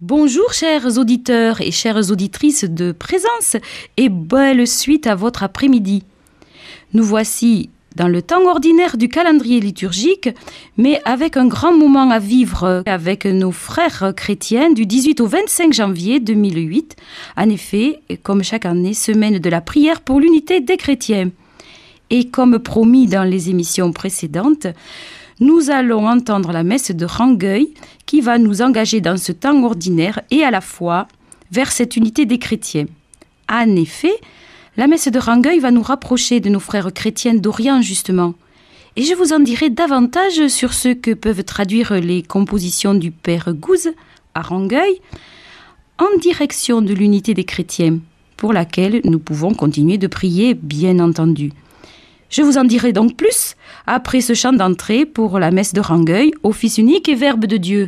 Bonjour chers auditeurs et chères auditrices de Présence et belle suite à votre après-midi. Nous voici dans le temps ordinaire du calendrier liturgique, mais avec un grand moment à vivre avec nos frères chrétiens du 18 au 25 janvier 2008. En effet, comme chaque année, semaine de la prière pour l'unité des chrétiens. Et comme promis dans les émissions précédentes, nous allons entendre la messe de Rangueil qui va nous engager dans ce temps ordinaire et à la fois vers cette unité des chrétiens. En effet, la messe de Rangueil va nous rapprocher de nos frères chrétiens d'Orient justement. Et je vous en dirai davantage sur ce que peuvent traduire les compositions du Père Gouze à Rangueil en direction de l'unité des chrétiens, pour laquelle nous pouvons continuer de prier bien entendu. Je vous en dirai donc plus après ce chant d'entrée pour la messe de Rangueil, au Fils unique et Verbe de Dieu.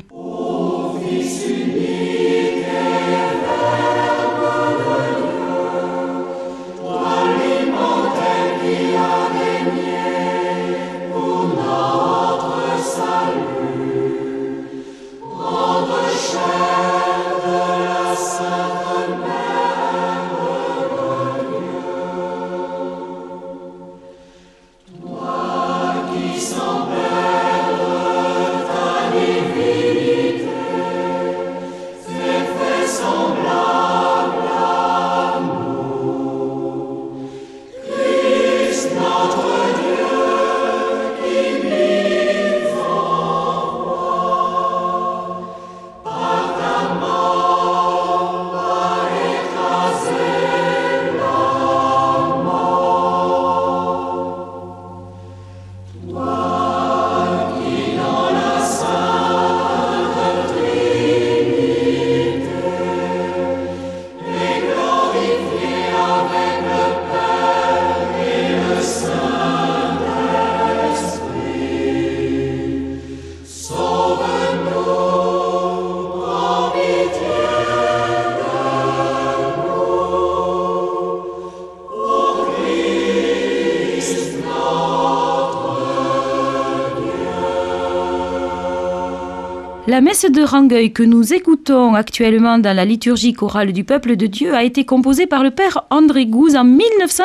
La messe de Rangueil que nous écoutons actuellement dans la liturgie chorale du peuple de Dieu a été composée par le père André Gouze en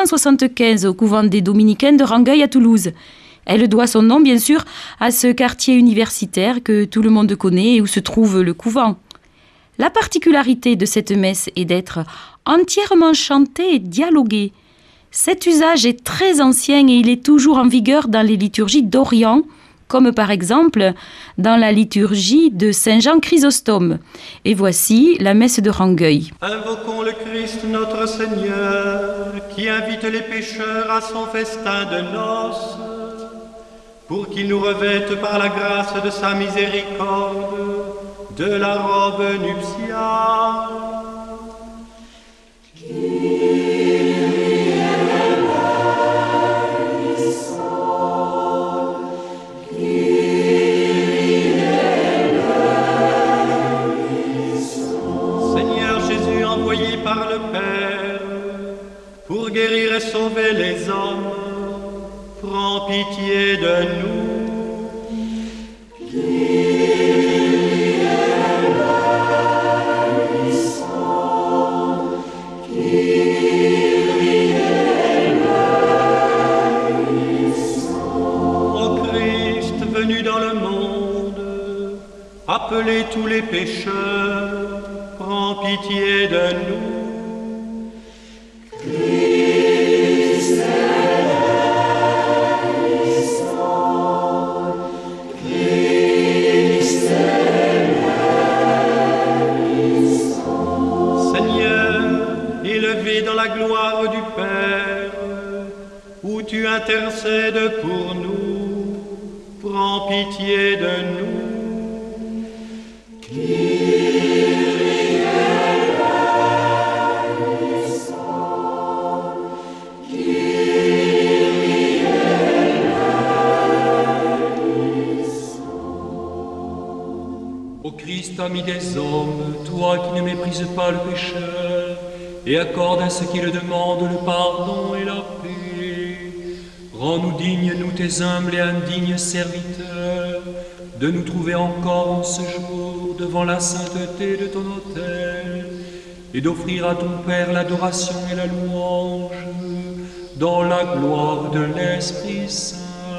1975 au couvent des Dominicains de Rangueil à Toulouse. Elle doit son nom bien sûr à ce quartier universitaire que tout le monde connaît et où se trouve le couvent. La particularité de cette messe est d'être entièrement chantée et dialoguée. Cet usage est très ancien et il est toujours en vigueur dans les liturgies d'Orient, comme par exemple dans la liturgie de Saint Jean Chrysostome. Et voici la messe de Rangueil. Invoquons le Christ notre Seigneur, qui invite les pécheurs à son festin de noces, pour qu'il nous revête par la grâce de sa miséricorde de la robe nuptiale. Par le Père, pour guérir et sauver les hommes, prends pitié de nous. Kyrie eleison, Kyrie eleison. Ô Christ venu dans le monde, appelez tous les pécheurs, prends pitié de nous. Christ eleison, Christ eleison. Seigneur, élevé dans la gloire du Père, où tu intercèdes pour nous, prends pitié de nous. Ami des hommes, toi qui ne méprises pas le pécheur et accorde à ceux qui le demandent le pardon et la paix, rends-nous dignes, nous tes humbles et indignes serviteurs, de nous trouver encore en ce jour devant la sainteté de ton autel et d'offrir à ton Père l'adoration et la louange dans la gloire de l'Esprit Saint.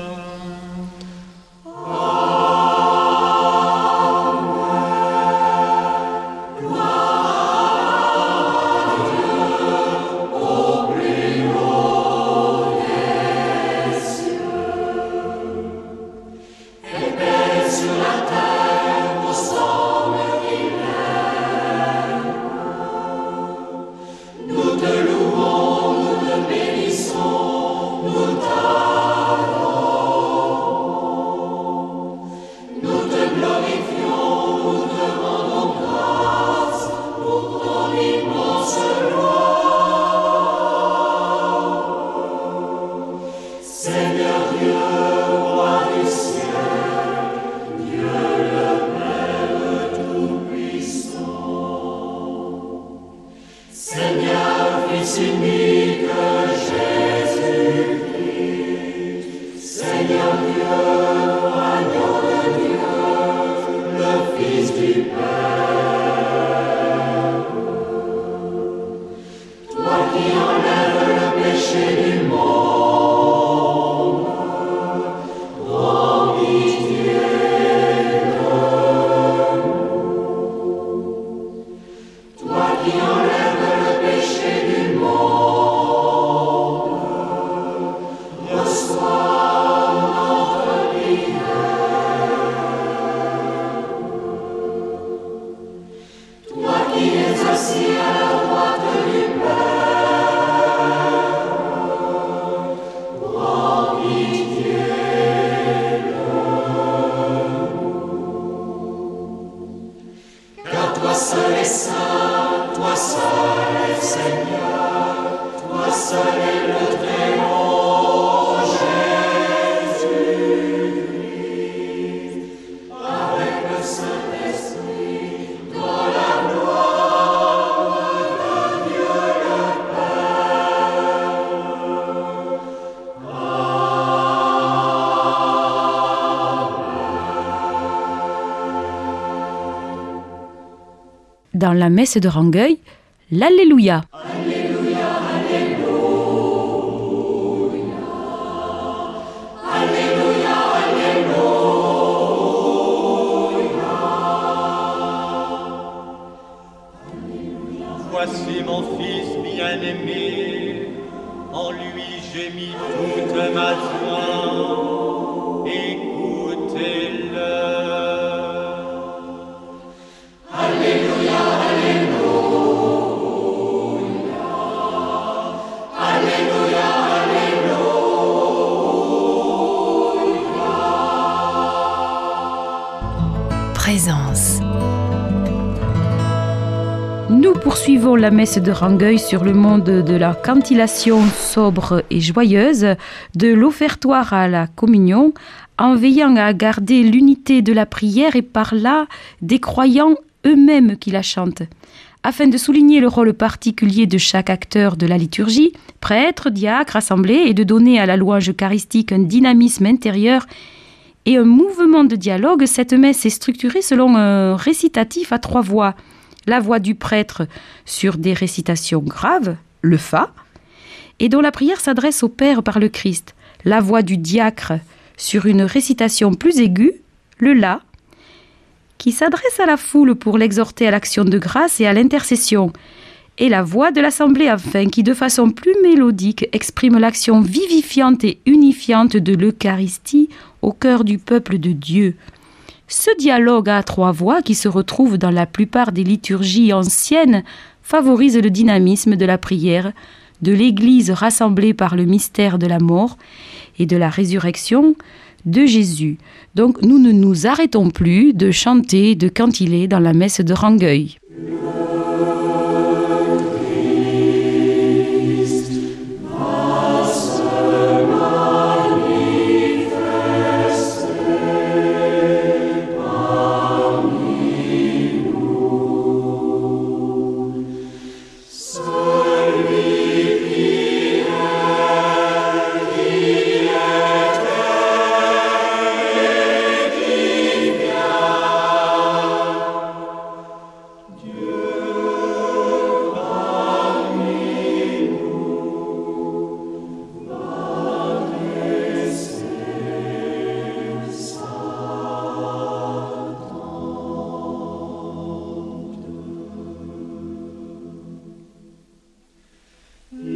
Dans la messe de Rangueil, l'Alléluia. Voici mon fils bien-aimé, en lui j'ai mis toute ma joie, écoutez-le. Alléluia, Alléluia, Alléluia, Alléluia. Présence. Nous poursuivons la messe de Rangueil sur le monde de la cantillation sobre et joyeuse, de l'offertoire à la communion, en veillant à garder l'unité de la prière et par là des croyants eux-mêmes qui la chantent. Afin de souligner le rôle particulier de chaque acteur de la liturgie, prêtre, diacre, assemblée, et de donner à la louange eucharistique un dynamisme intérieur et un mouvement de dialogue, cette messe est structurée selon un récitatif à 3 voix. La voix du prêtre sur des récitations graves, le Fa, et dont la prière s'adresse au Père par le Christ. La voix du diacre sur une récitation plus aiguë, le La, qui s'adresse à la foule pour l'exhorter à l'action de grâce et à l'intercession. Et la voix de l'assemblée, enfin, qui de façon plus mélodique exprime l'action vivifiante et unifiante de l'Eucharistie au cœur du peuple de Dieu. Ce dialogue à 3 voix, qui se retrouve dans la plupart des liturgies anciennes, favorise le dynamisme de la prière, de l'Église rassemblée par le mystère de la mort et de la résurrection de Jésus. Donc nous ne nous arrêtons plus de chanter, de cantiler dans la messe de Rangueil.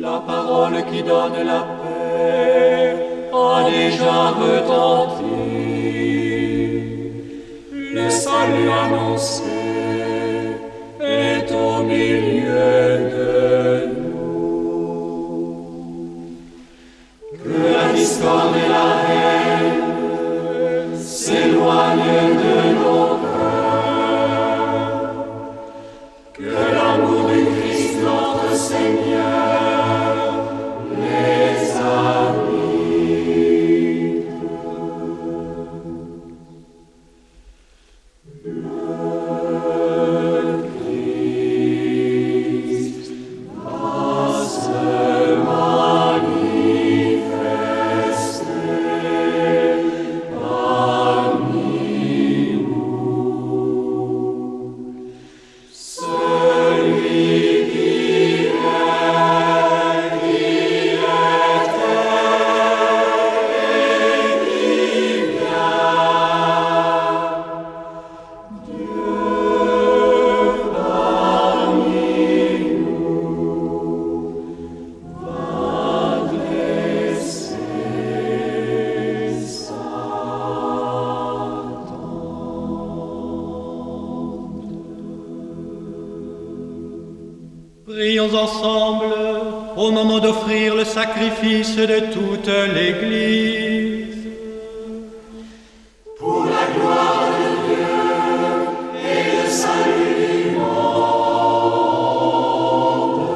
La parole qui donne la paix a déjà retenti. Le salut annoncé est au milieu de nous. Que la discorde et la haine s'éloignent de nos cœurs. Que l'amour du Christ notre Seigneur les habite. Prions ensemble au moment d'offrir le sacrifice de toute l'Église. Pour la gloire de Dieu et le salut du monde.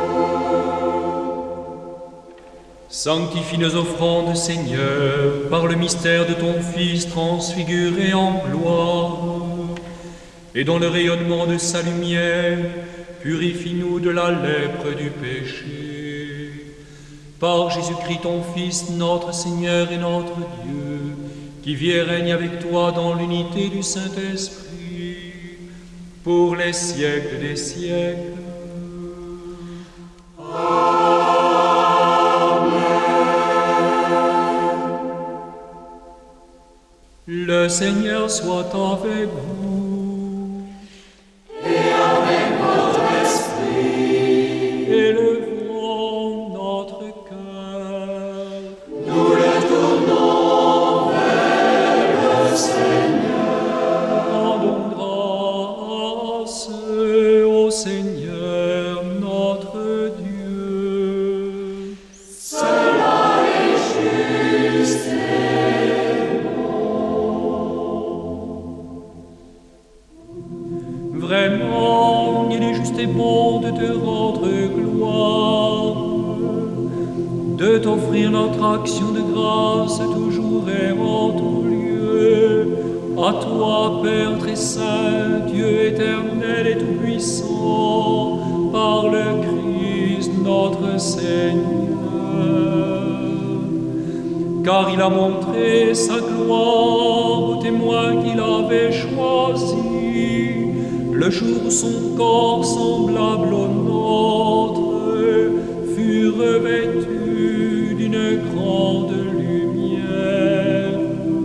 Sanctifie nos offrandes, Seigneur, par le mystère de ton Fils transfiguré en gloire, et dans le rayonnement de sa lumière, purifie-nous de la lèpre du péché. Par Jésus-Christ, ton Fils, notre Seigneur et notre Dieu, qui vit et règne avec toi dans l'unité du Saint-Esprit, pour les siècles des siècles. Amen. Le Seigneur soit avec vous. Élevons notre cœur. Nous le tournons vers le Seigneur. Rendons grâce au Seigneur notre Dieu. Cela est juste et bon. Vraiment, il est juste et bon de te rendre gloire, de t'offrir notre action de grâce toujours et en tout lieu. À toi, Père très saint, Dieu éternel et tout-puissant, par le Christ notre Seigneur. Car il a montré sa gloire aux témoins qu'il avait choisis, le jour où son corps semblable au nôtre fut revêtu d'une grande lumière.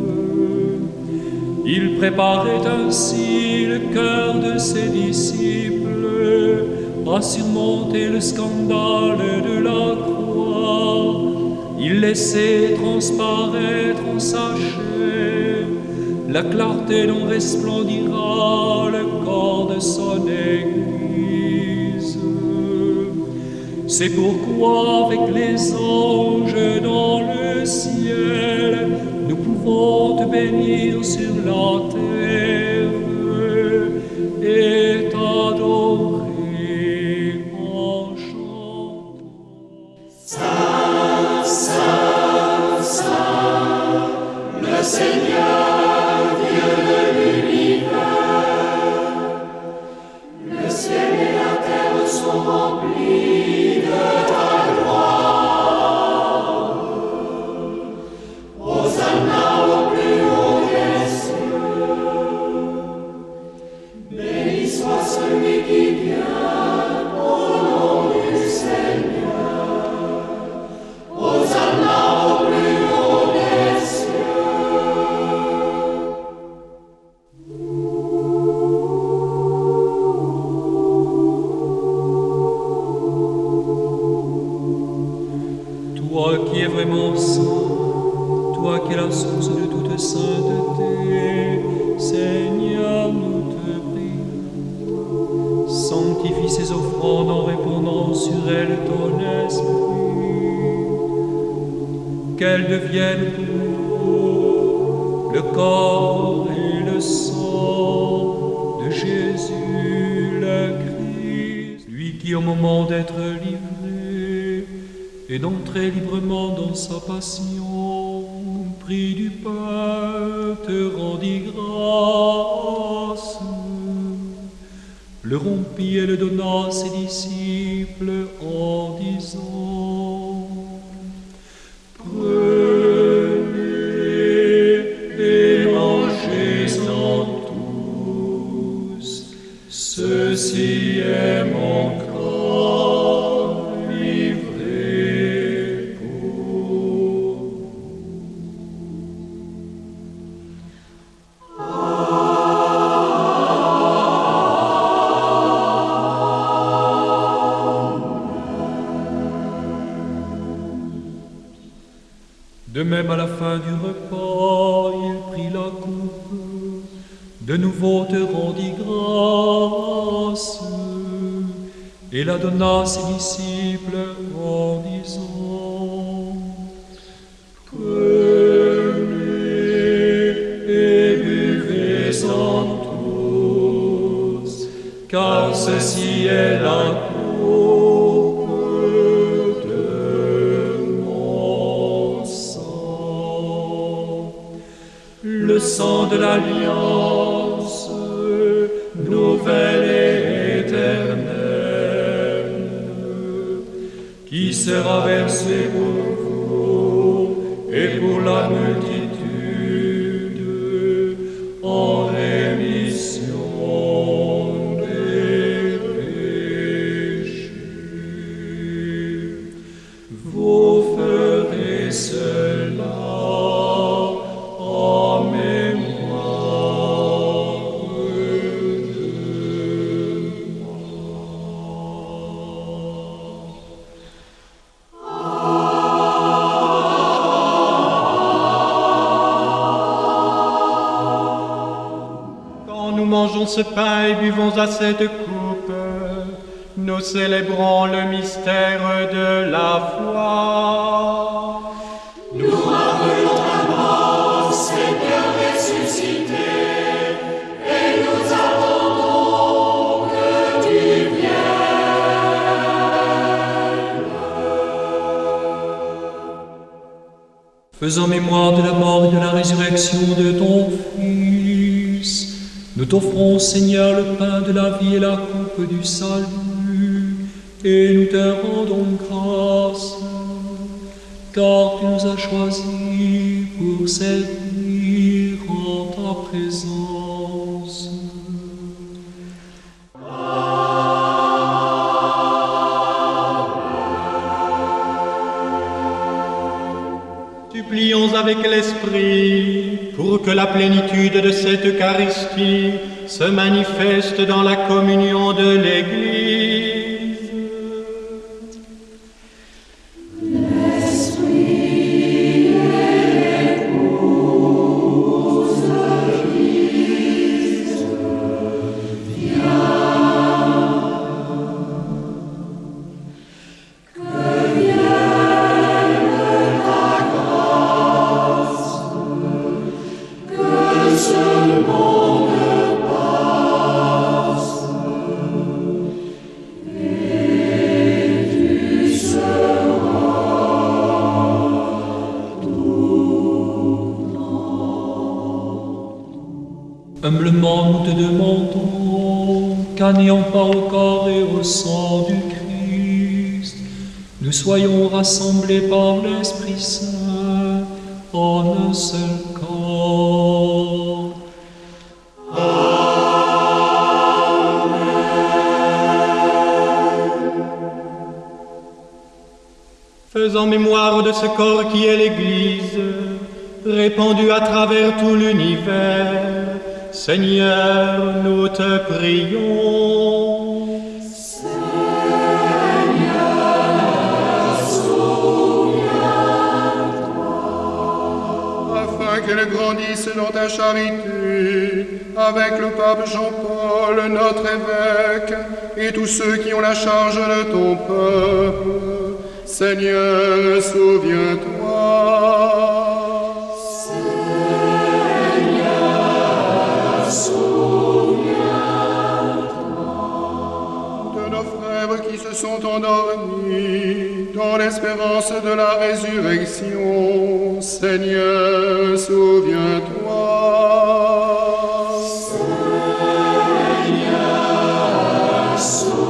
Il préparait ainsi le cœur de ses disciples à surmonter le scandale de la croix. Il laissait transparaître en sa chair la clarté dont resplendira le corps de son Église. C'est pourquoi avec les anges dans le ciel, nous pouvons te bénir sur la terre et t'adorer en chantant. Saint, Saint, Saint, le Seigneur, Dieu de l'univers, le ciel et la terre sont remplis de ta gloire. Hosanna au plus haut des cieux. Béni soit celui qui vient au nom du Seigneur. Hosanna au plus haut des cieux. vraiment saint, toi qui es la source de toute sainteté, Seigneur, nous te prions. Sanctifie ces offrandes en répandant sur elles ton esprit, qu'elles deviennent pour nous le corps et le sang de Jésus le Christ, lui qui au moment d'être livré et d'entrer librement dans sa passion, prit du pain, te rendit grâce, le rompit et le donna à ses disciples en disant: prenez et mangez-en tous, ceci est mon corps livré pour vous. De même, à la fin du repas, il prit la coupe, de nouveau te rendit grâce, et la donna à ses disciples en disant: prenez et buvez-en tous, car ceci est la coupe de mon sang, le sang de l'alliance nouvelle et éternelle, qui sera versé pour vous et pour la multitude en rémission des péchés. Vous ferez cela en mémoire de moi. Quand nous mangeons ce pain et buvons à cette coupe, nous célébrons le mystère de la foi. Faisant mémoire de la mort et de la résurrection de ton Fils, nous t'offrons, Seigneur, le pain de la vie et la coupe du salut, et nous te rendons grâce, car tu nous as choisis pour servir en ta présence. Supplions avec l'Esprit pour que la plénitude de cette Eucharistie se manifeste dans la communion de l'Église. L'Esprit épouse Christ, viens, que vienne ta grâce, que ce monde passe, et tu seras tout. Humblement nous te demandons qu'en n'ayant pas au corps et au sang du Christ, nous soyons rassemblés par l'Esprit Saint en un seul corps. Faisant mémoire de ce corps qui est l'Église, répandu à travers tout l'univers, Seigneur, nous te prions. Seigneur, souviens charité, avec le pape Jean-Paul, notre évêque, et tous ceux qui ont la charge de ton peuple. Seigneur, souviens-toi. Qui se sont endormis dans l'espérance de la résurrection. Seigneur, souviens-toi. Seigneur,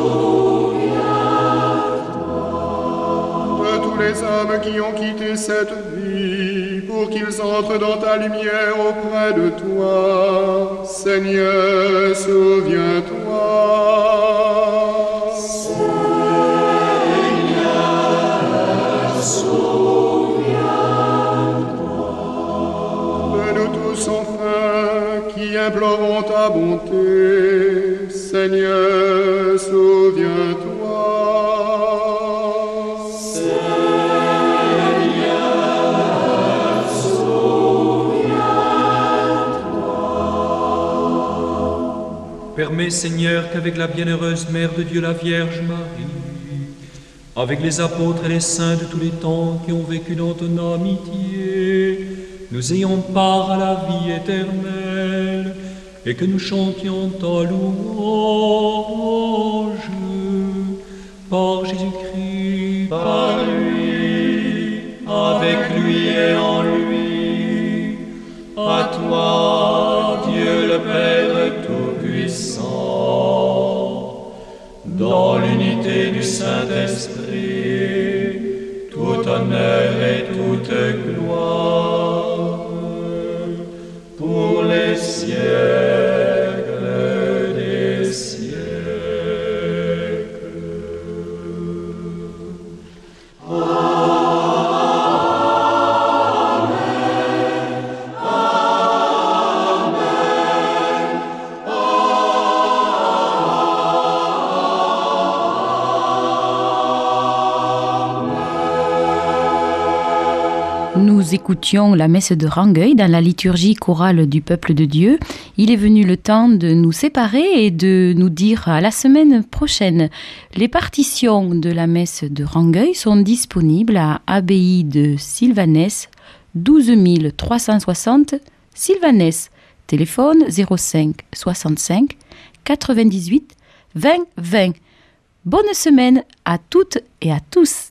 souviens-toi. De tous les hommes qui ont quitté cette vie pour qu'ils entrent dans ta lumière auprès de toi. Seigneur, souviens-toi. Qui implorons ta bonté, Seigneur, souviens-toi. Seigneur, souviens-toi. Permets, Seigneur, qu'avec la bienheureuse Mère de Dieu, la Vierge Marie, avec les apôtres et les saints de tous les temps qui ont vécu dans ton amitié, nous ayons part à la vie éternelle, et que nous chantions ta louange. Par Jésus-Christ, par lui, avec lui et en lui, à toi, Dieu le Père Tout-Puissant, dans l'unité du Saint-Esprit, tout honneur et toute gloire, pour les siècles des siècles. Amen. Amen. Nous écoutions la messe de Rangueil dans la liturgie chorale du peuple de Dieu. Il est venu le temps de nous séparer et de nous dire à la semaine prochaine. Les partitions de la messe de Rangueil sont disponibles à Abbaye de Sylvanès, 12 360 Sylvanès. Téléphone 05 65 98 20 20. Bonne semaine à toutes et à tous.